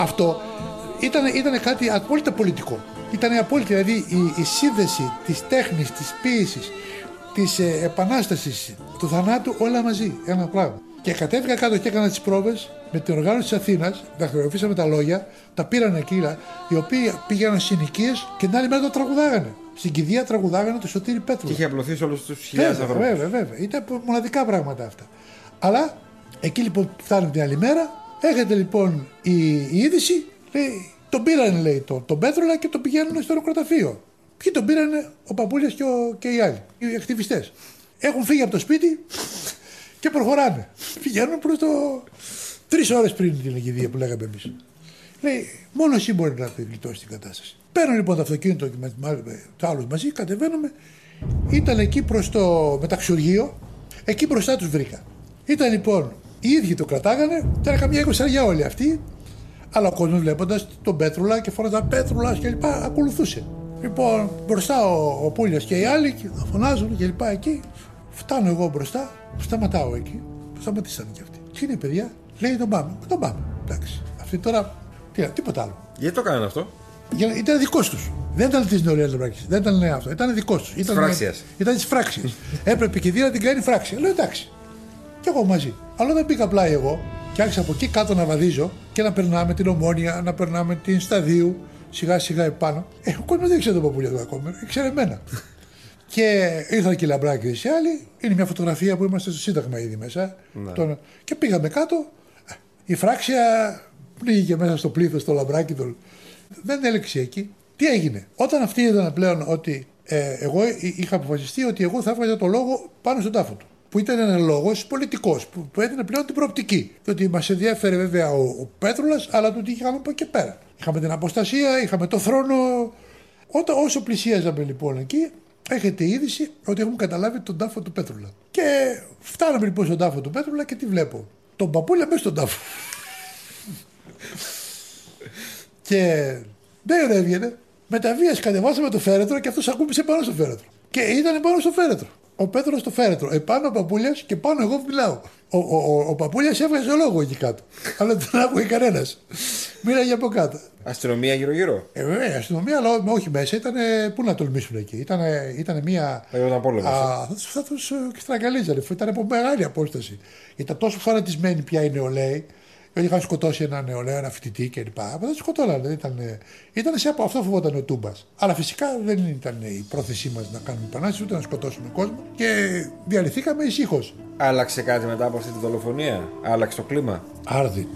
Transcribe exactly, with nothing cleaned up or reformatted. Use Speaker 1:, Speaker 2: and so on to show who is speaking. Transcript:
Speaker 1: Αυτό ήταν, ήταν κάτι απόλυτα πολιτικό. Ήταν απόλυτα, δηλαδή η, η σύνδεση της τέχνης, της ποίησης, της ε, επανάστασης, του θανάτου, όλα μαζί, ένα πράγμα. Και κατέβηκα κάτω και έκανα τις πρόβες με την οργάνωση της Αθήνας, δαχτυλογραφήσαμε τα λόγια, τα πήραν εκεί, οι οποίοι πήγαιναν στις συνοικίες και την άλλη μέρα το τραγουδάγανε. Στην κηδεία τραγουδάγανε το Σωτήρη Πέτρου.
Speaker 2: Και είχε απλωθεί σε όλους τους χιλιάδες ανθρώπους.
Speaker 1: Βέβαια, βέβαια. Ήταν μοναδικά πράγματα αυτά. Αλλά εκεί λοιπόν που φτάνουμε την άλλη μέρα, έρχεται λοιπόν η, η είδηση, λέει, τον πήρανε, λέει, τον, τον Πέτρουλα και τον πηγαίνουν στο νεκροταφείο. Ποιοι τον πήρανε? Ο Παπούλιας και, ο, και οι άλλοι, οι ακτιβιστές. Έχουν φύγει από το σπίτι και προχωράνε. Πηγαίνουν προς το. Τρεις ώρες πριν την κηδεία που λέγαμε εμείς. Λέει, μόνο εσύ μπορεί να γλιτώσει την κατάσταση. Παίρνω λοιπόν το αυτοκίνητο και με, με, με τους άλλους μαζί, κατεβαίνουμε. Ήταν εκεί προς το μεταξουργείο, εκεί μπροστά τους βρήκα. Ήταν λοιπόν, οι ίδιοι το κρατάγανε, ήταν καμιά εικοσαριά όλοι αυτοί, αλλά ο κόσμος βλέποντας τον Πέτρουλα και φώναζαν Πέτρουλας και λοιπά, ακολουθούσε. Λοιπόν, μπροστά ο, ο Πούλιας και οι άλλοι φωνάζουν και λοιπά εκεί. Φτάνω εγώ μπροστά, σταματάω εκεί, σταματήσανε κι αυτοί. Τι είναι, παιδιά? Λέει, τον πάμε. Τον πάμε. Εντάξει. Αυτή τώρα, τι, τίποτα άλλο.
Speaker 2: Γιατί το κάνανε αυτό?
Speaker 1: Για, ήταν δικός τους. Δεν ήταν της νεολαίας Λαμπράκης. Δεν ήταν αυτό. Ήταν δικός τους. Ήταν
Speaker 2: φράξιας.
Speaker 1: Ήταν της φράξιας. Έπρεπε και δύο να την κάνει φράξια. Λέω, εντάξει. Κι εγώ μαζί. Αλλά δεν πήγα απλά εγώ και άρχισα από εκεί κάτω να βαδίζω και να περνάμε την Ομόνια, να περνάμε την Σταδίου, σιγά σιγά επάνω. Ε, ο κόσμος δεν ήξερε τον Παπούλια του ακόμα. Ήξερε εμένα. Και ήρθαν και οι Λαμπράκηδες οι άλλοι. Είναι μια φωτογραφία που είμαστε στο Σύνταγμα ήδη μέσα.
Speaker 2: Ναι.
Speaker 1: Τον... Και πήγαμε κάτω. Η φράξια πνίγηκε μέσα στο πλήθος το Λαμπράκηδο. Δεν έλεξε εκεί. Τι έγινε? Όταν αυτοί είδαν πλέον ότι ε, εγώ είχα αποφασιστεί ότι εγώ θα έβγαζα το λόγο πάνω στον τάφο του. Που ήταν ένα λόγος πολιτικός, που, που έδινε πλέον την προοπτική. Διότι μας ενδιαφέρε βέβαια ο, ο Πέτρουλας, αλλά το τι είχαμε από εκεί πέρα. Είχαμε την αποστασία, είχαμε το θρόνο. Όταν, όσο πλησίαζαμε λοιπόν εκεί, έχετε είδηση ότι έχουμε καταλάβει τον τάφο του Πέτρουλα. Και φτάναμε λοιπόν στον τάφο του Πέτρουλα και τι βλέπω? Τον Παπούλια μέσα στον τάφο. Και δεν έβγαινε. Με τα βίας κατεβάσαμε το φέρετρο και αυτός ακούμπησε πάνω στο φέρετρο. Και ήταν πάνω στο φέρετρο. Ο Πέτρος στο φέρετρο. Επάνω ο Παπούλιας και πάνω εγώ μιλάω. Ο, ο, ο, ο Παπούλιας έβγαζε λόγο εκεί κάτω. Αλλά δεν άκουγε κανένας. Μίλαγε από κάτω.
Speaker 2: Αστυνομία γύρω-γύρω.
Speaker 1: Ε, βέβαια, αστυνομία, αλλά όχι μέσα. Ήταν, πού να τολμήσουν εκεί. Ήταν, ήταν μια.
Speaker 2: Α,
Speaker 1: θα του στραγγαλίζανε. Ήταν από μεγάλη απόσταση. Ήταν τόσο φανατισμένοι πια οι νεολαίοι. Γιατί είχαν σκοτώσει ένα νεολαίο, ένα φοιτητή κλπ. Αλλά δεν σκοτώνανε. Ήταν, ήταν σε από αυτό φοβόταν ο Τούμπας. Αλλά φυσικά δεν ήταν η πρόθεσή μας να κάνουμε επανάσταση ούτε να σκοτώσουμε κόσμο. Και διαλυθήκαμε ησύχως.
Speaker 2: Άλλαξε κάτι μετά από αυτή τη δολοφονία? Άλλαξε το κλίμα?
Speaker 1: Άρδιν.